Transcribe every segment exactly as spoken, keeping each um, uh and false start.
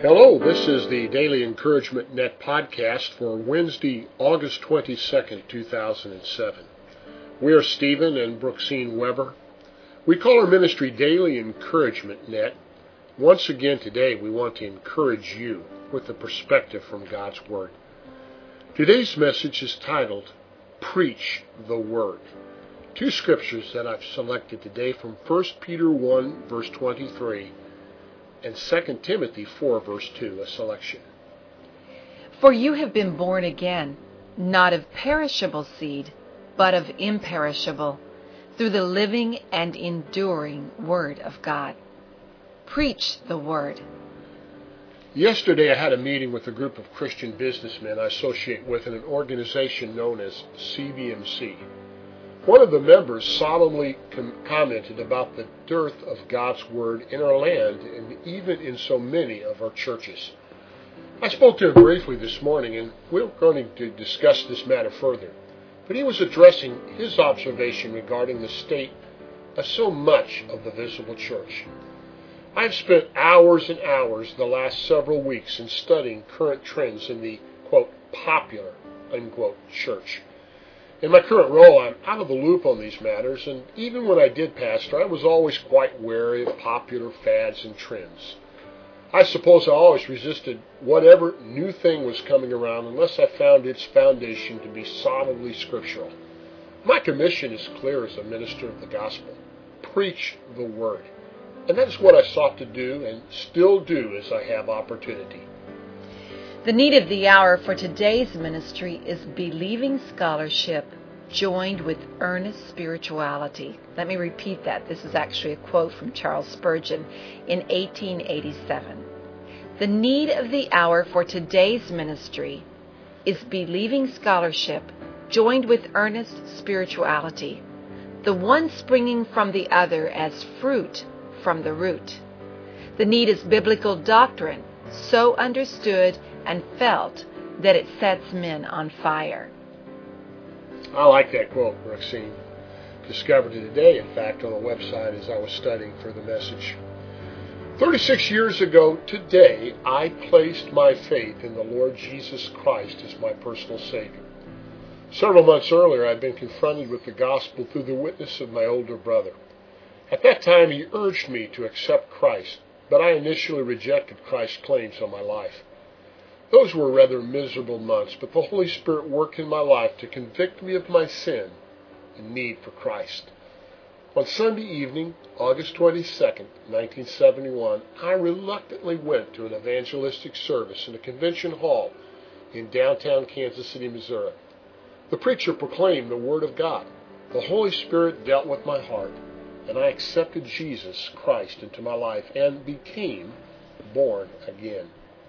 Hello, this is the Daily Encouragement Net podcast for Wednesday, August twenty-second, two thousand seven. We are Stephen and Brooksine Weber. We call our ministry Daily Encouragement Net. Once again today, we want to encourage you with the perspective from God's Word. Today's message is titled, Preach the Word. Two scriptures that I've selected today from First Peter one, verse twenty-three, and Second Timothy four, verse two, a selection. For you have been born again, not of perishable seed, but of imperishable, through the living and enduring Word of God. Preach the Word. Yesterday I had a meeting with a group of Christian businessmen I associate with in an organization known as C B M C. One of the members solemnly com- commented about the dearth of God's Word in our land and even in so many of our churches. I spoke to him briefly this morning, and we're going to discuss this matter further. But he was addressing his observation regarding the state of so much of the visible church. I've spent hours and hours the last several weeks in studying current trends in the, quote, popular, unquote, church. In my current role, I'm out of the loop on these matters, and even when I did pastor, I was always quite wary of popular fads and trends. I suppose I always resisted whatever new thing was coming around unless I found its foundation to be solidly scriptural. My commission is clear as a minister of the gospel. Preach the Word. And that is what I sought to do and still do as I have opportunity. The need of the hour for today's ministry is believing scholarship joined with earnest spirituality. Let me repeat that. This is actually a quote from Charles Spurgeon in eighteen eighty-seven. The need of the hour for today's ministry is believing scholarship joined with earnest spirituality, the one springing from the other as fruit from the root. The need is biblical doctrine, so understood and felt that it sets men on fire. I like that quote, Brooksine. Discovered it today, in fact, on a website as I was studying for the message. thirty-six years ago today, I placed my faith in the Lord Jesus Christ as my personal Savior. Several months earlier, I'd been confronted with the gospel through the witness of my older brother. At that time, he urged me to accept Christ, but I initially rejected Christ's claims on my life. Those were rather miserable months, but the Holy Spirit worked in my life to convict me of my sin and need for Christ. On Sunday evening, August twenty-second, nineteen seventy-one, I reluctantly went to an evangelistic service in a convention hall in downtown Kansas City, Missouri. The preacher proclaimed the Word of God. The Holy Spirit dealt with my heart, and I accepted Jesus Christ into my life and became born again.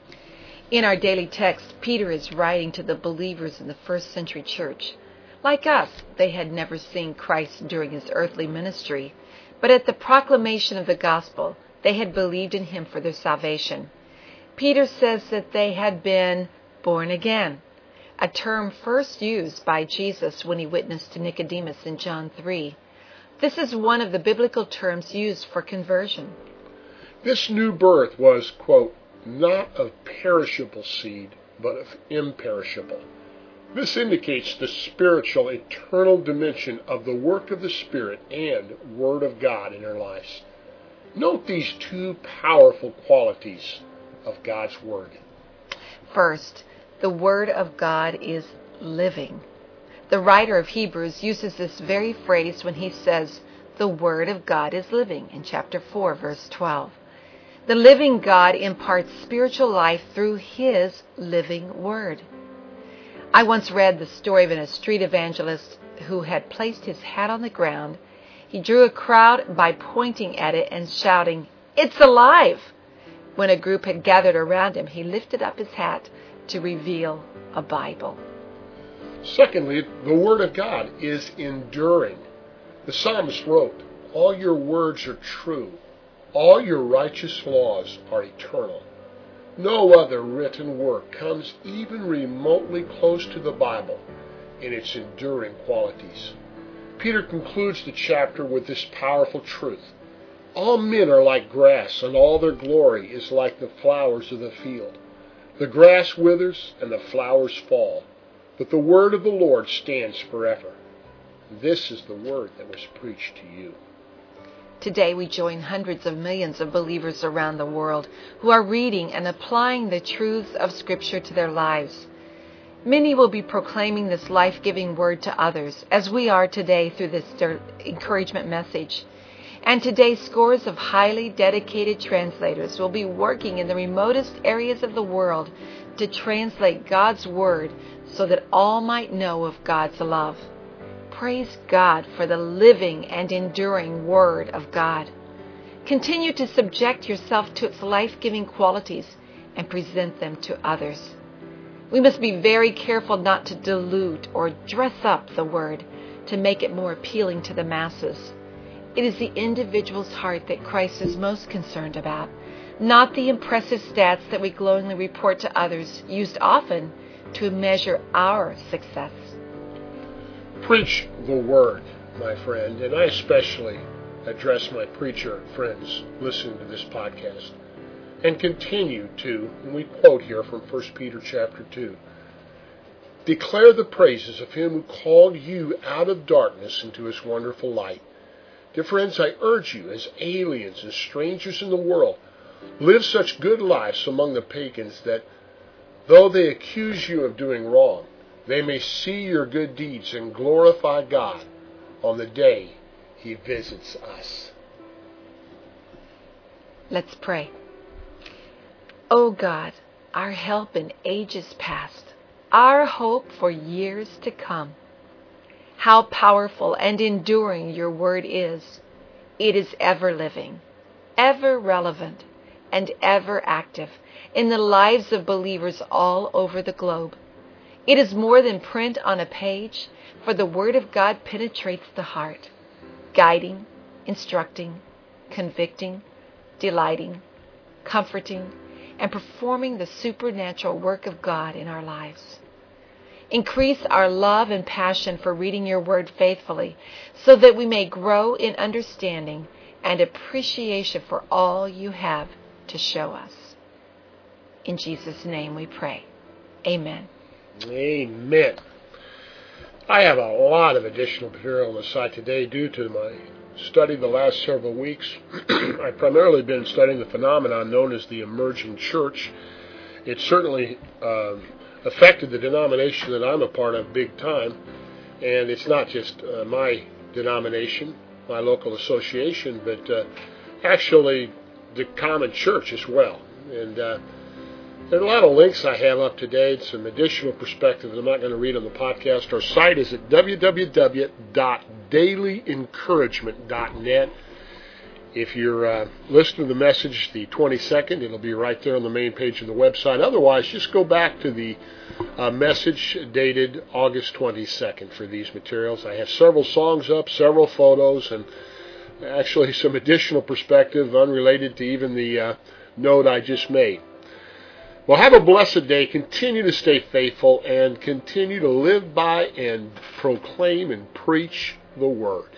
In our daily text, Peter is writing to the believers in the first century church. Like us, they had never seen Christ during his earthly ministry, but at the proclamation of the gospel, they had believed in him for their salvation. Peter says that they had been born again, a term first used by Jesus when he witnessed to Nicodemus in John three. This is one of the biblical terms used for conversion. This new birth was, quote, not of perishable seed, but of imperishable. This indicates the spiritual, eternal dimension of the work of the Spirit and Word of God in our lives. Note these two powerful qualities of God's Word. First, the Word of God is living. The writer of Hebrews uses this very phrase when he says, the Word of God is living, in chapter four, verse twelve. The living God imparts spiritual life through His living Word. I once read the story of a street evangelist who had placed his hat on the ground. He drew a crowd by pointing at it and shouting, "It's alive!" When a group had gathered around him, he lifted up his hat to reveal a Bible. Secondly, the Word of God is enduring. The psalmist wrote, "All your words are true. All your righteous laws are eternal." No other written work comes even remotely close to the Bible in its enduring qualities. Peter concludes the chapter with this powerful truth. All men are like grass, and all their glory is like the flowers of the field. The grass withers, and the flowers fall, but the word of the Lord stands forever. This is the word that was preached to you. Today we join hundreds of millions of believers around the world who are reading and applying the truths of Scripture to their lives. Many will be proclaiming this life-giving word to others, as we are today through this encouragement message. And today, scores of highly dedicated translators will be working in the remotest areas of the world to translate God's Word so that all might know of God's love. Praise God for the living and enduring Word of God. Continue to subject yourself to its life-giving qualities and present them to others. We must be very careful not to dilute or dress up the Word to make it more appealing to the masses. It is the individual's heart that Christ is most concerned about, not the impressive stats that we glowingly report to others, used often to measure our success. Preach the word, my friend, and I especially address my preacher friends listening to this podcast. And continue to, and we quote here from First Peter chapter two, declare the praises of him who called you out of darkness into his wonderful light. Dear friends, I urge you, as aliens and strangers in the world, live such good lives among the pagans that, though they accuse you of doing wrong, they may see your good deeds and glorify God on the day he visits us. Let's pray. O God, our help in ages past, our hope for years to come, how powerful and enduring your word is. It is ever living, ever relevant, and ever active in the lives of believers all over the globe. It is more than print on a page, for the word of God penetrates the heart, guiding, instructing, convicting, delighting, comforting, and performing the supernatural work of God in our lives. Increase our love and passion for reading your word faithfully, so that we may grow in understanding and appreciation for all you have to show us. In Jesus' name we pray. Amen. Amen. I have a lot of additional material on the site today due to my study the last several weeks. I've primarily been studying the phenomenon known as the emerging church. It's certainly uh, affected the denomination that I'm a part of big time, and it's not just uh, my denomination, my local association, but uh, actually the common church as well. And uh, there are a lot of links I have up to date, some additional perspectives I'm not going to read on the podcast. Our site is at w w w dot daily encouragement dot net. If you're uh, listening to the message the twenty-second, it'll be right there on the main page of the website. Otherwise, just go back to the uh, message dated August twenty-second for these materials. I have several songs up, several photos, and actually some additional perspective unrelated to even the uh, note I just made. Well, have a blessed day. Continue to stay faithful and continue to live by and proclaim and preach the Word.